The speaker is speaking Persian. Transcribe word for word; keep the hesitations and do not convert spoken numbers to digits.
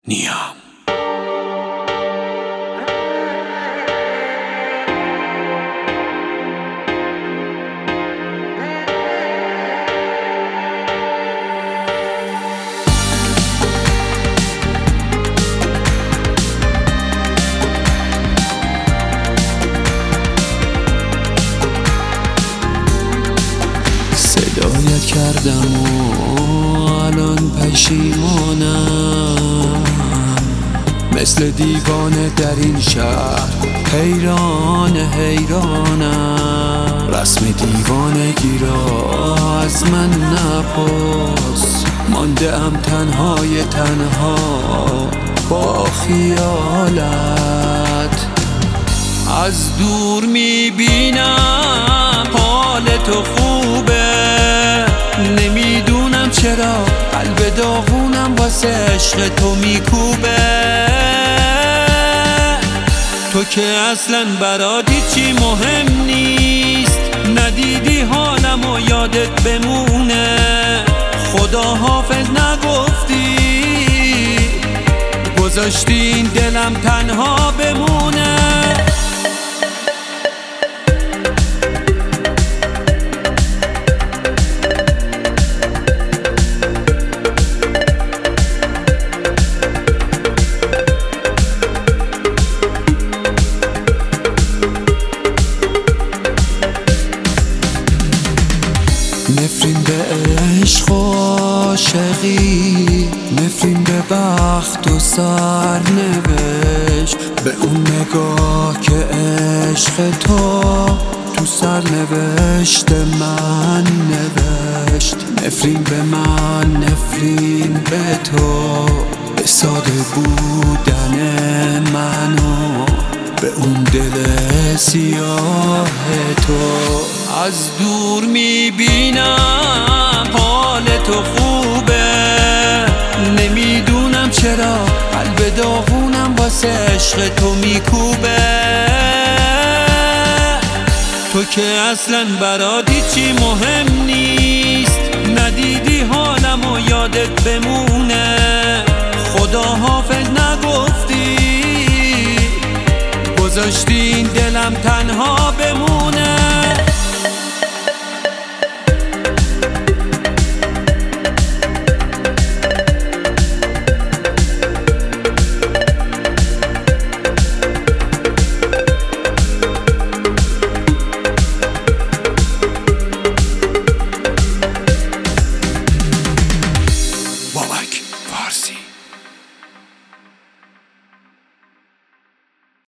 نیام. صدایت کردم و الان پشیمانم، مثل دیوانه در این شهر حیران حیرانم. رسم دیوانگی را از من نپرس، مانده ام تنهای تنها با خیالت. از دور میبینم حال تو خوبه، نمیدونم چرا قلب داغونم واسه عشق تو میکوبه. تو که اصلا برات چی مهم نیست، ندیدی حالم و یادت بمونه. خدا حافظ نگفتی، گذاشتی این دلم تنها بمونه. نفرین به عشق و عاشقی، نفرین به بخت و سرنوشت، به اون نگاه که عشق تو تو سرنوشت من نوشت. نفرین به من، نفرین به تو، به ساده بودن منو، به اون دل سیاه تو. از دور میبینم حال تو خوبه، نمیدونم چرا قلب داغونم واسه عشق تو میکوبه. تو که اصلا برات چی مهم نیست، ندیدی حالم و یادت بمونه. خدا حافظ نگفتی، گذاشتی این دلم تنها بمونه.